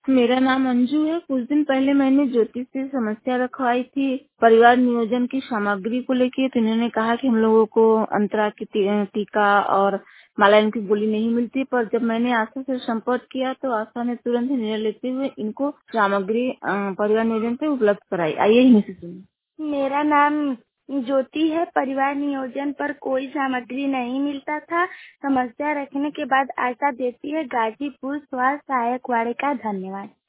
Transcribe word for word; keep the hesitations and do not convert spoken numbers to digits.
मेरा नाम अंजू है। कुछ दिन पहले मैंने ज्योति से समस्या रखवाई थी परिवार नियोजन की सामग्री को लेके। तो इन्होंने कहा कि हम लोगों को अंतरा की टी- टीका और मालाइन की गोली नहीं मिलती, पर जब मैंने आशा से संपर्क किया तो आशा ने तुरंत ही निर्णय लेते हुए इनको सामग्री अ, परिवार नियोजन से उपलब्ध कराई। आइए इन्हीं से सुनिए। मेरा नाम ज्योति है। परिवार नियोजन पर कोई सामग्री नहीं मिलता था। समस्या रखने के बाद आशा देती है गाजीपुर स्वास्थ्य सहायक वाड़े का धन्यवाद।